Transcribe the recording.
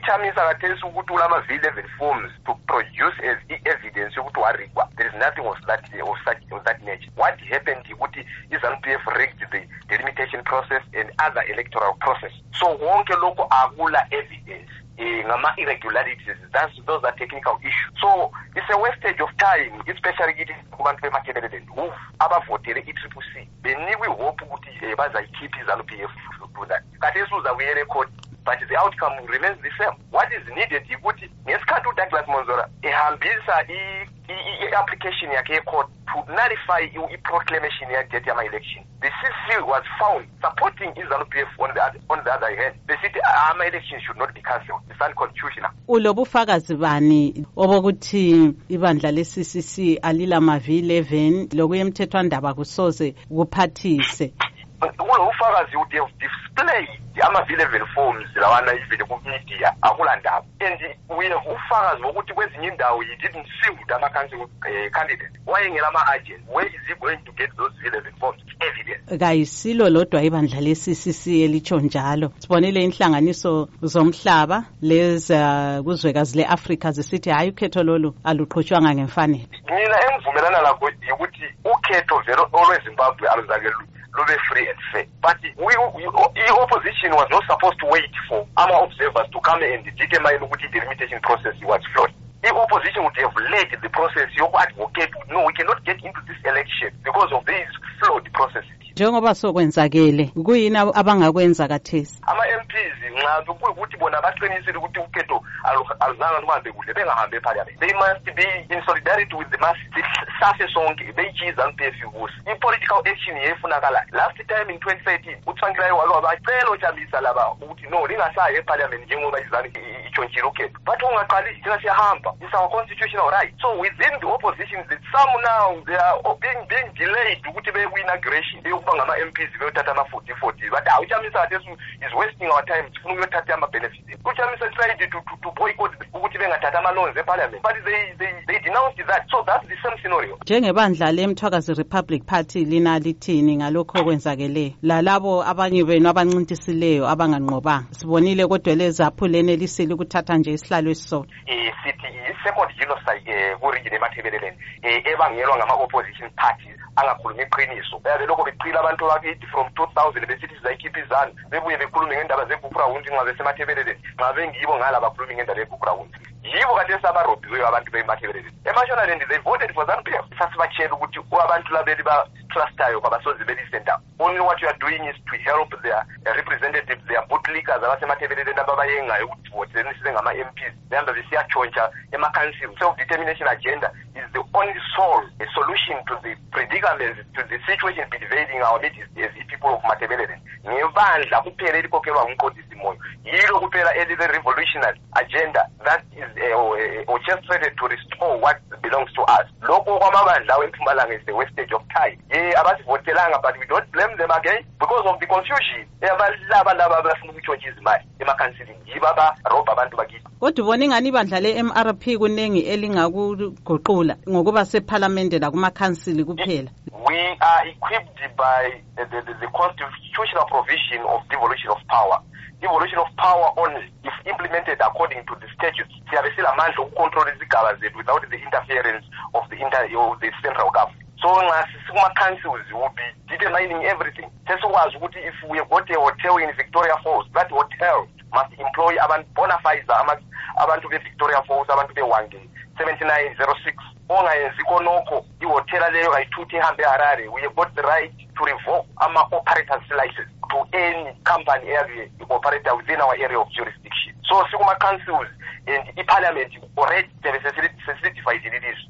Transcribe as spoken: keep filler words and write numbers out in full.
kuchamisa kathesi ukuthi ulama-V eleven forms to produce as evidence yokuthi warigwa. There is nothing of that of such of that nature. What happened ukuthi i-ZANU P F rigged the delimitation process and other electoral process. So wonke lokho akula evidence. Uh, ngama irregularities, that's those are technical issues. So it's a wastage of time, especially getting kubantu beMatabeleland who abavotele i-Triple C. Benikwe hope ukuthi bazayikhipha i-ZANU P F to that. Kathesi uzabuye record, but the outcome remains the same. What is needed ukuthi ngesikhathi uDouglas Monzora ehambisa i-application yakhe e-court to nullify i-proclamation yakhe yama-election, the C C was found supporting i-ZANU P F on the, on the other hand. The city ama-election should not be cancelled. It's unconstitutional. Ulobufakazi bani obokuthi ibandla le-C C C alilama-V eleven lokuye emthethwandaba kusoze kuphathise? Ulobufakazi would have displayed ama-V eleven forms lawana ivele ku-media akulandaba, and we have ufakazi wokuthi kwezinye indawo he didn't field ama-council uh, candidate. Wayengela ama-agent. Where is he going to get those V eleven forms? Evidence. Kayisilo lodwa ibandla le-C C C elitsho njalo. Sibonile inhlanganiso zomhlaba leza kuzwekazi le-Afrika zisithi hayi ukhetho lolu aluqhutshwanga ngemfanelo. Mina engivumelana lakho ukuthi ukhetho vele olweZimbabwe aluzake lube free and fair. But we, we, the opposition was not supposed to wait for our observers to come and determine ukuthi the delimitation process was flawed. The opposition would have led the process. You advocate, no, we cannot get into this election because of these flawed processes. Njengoba sokwenzakele kuyini abangakwenza kathesi? Ama-M Ps nxa ukuthi bona baqinisile ukuthi ukhetho aluzanga luhambe kuhle bengahambe eParliament. They must be in solidarity with the masses. Safe sonke beyichiza P F ukuthi i-political action yefunakala. Last time in twenty thirteen uTsvangirai walo bacela ojambisa laba ukuthi no lingasayi eParliament njengoba izani ichontshile ukhetho. But ungaqali thina siyahamba. It's our constitutional right. So within the opposition, some now they are being being delayed ukuthi bewin aggression. Ngama-M Ps beyothatha ama-forty forty, but uChamisa is wasting our time sifuna ukuyothatha ama-benefits. uChamisa tried to, to, to boycott ukuthi bengathatha ama-loans eParliament, but they, they, they denounced that. So that's the same scenario. Njengebandla leMthwakazi Republic Party lina lithini ngalokho okwenzakeleyo lalabo abanye benu abancintisileyo abanganqobanga? Sibonile kodwa lezaphulene elisile ukuthatha nje isihlalo esisodwa. Eh sithi i-second genocide ku-region eMatabeleland ebangelwa ngama-opposition parties angakhuluma iqiniso. Belokho beqila abantu bakithi from two thousand besithi sizayikhipha iZANU bebuye bekhulume ngendaba zeBukurawundi nxa besemathebeleleni nxa bengibo ngala bakhuluma ngendaba yeBukurawundi. Yibo kade sabarobhiweyo abantu beMathebeleleni. eMashonaland they voted for ZANU P F. Sasibachela ukuthi abantu labeli ba-trustayo kwabasozi belisenta. Only what you are doing is to help their uh, representatives, their bootlickers abasemathebeleleni ababayengayo ukuthi voteni sibe ngama-M Ps behambe besiyatshontsha ema-council. Self-determination agenda is the only sole a solution to the predicament, to the situation pervading our midst as the people of Matabeleland. Ngebandla kuphela elikhokelwa ngumqondisi moyo. Yilo kuphela elibe revolutionary agenda that is uh, uh, orchestrated to restore what belongs to us. Lokho kwamabandla wempumalanga is the wastage of time. Ye abasivotelanga, but we don't blame them again because of the confusion. Abalaba laba bafuna ukutshontsha izimali ema-councilini yibo abarobha abantu bakithi. Kodwa ubona ingani ibandla le-M R P kunengi elingakuguqula ngokuba seParliament nakuma-council kuphela? We are equipped by the, the, the constitutional provision of devolution of power. Devolution of power only, if implemented according to the statutes, siyabe silamandla okucontrol izigaba zethu without the interference of the, inter, of the central government. So kuma-councils will be determining everything. Sesikwazi ukuthi if we have got a hotel in Victoria Falls, that hotel must employ abantu bona fides abantu be-Victoria Falls, abantu be-Hwange seventy-nine oh six. Ongayenzi konokho ihotela leyo ayithuthi ihambe eHarare. We have got the right to revoke ama-operators license to any company area operator within our area of jurisdiction. So sikuma-councils and i-Parliament already sesilidified it is.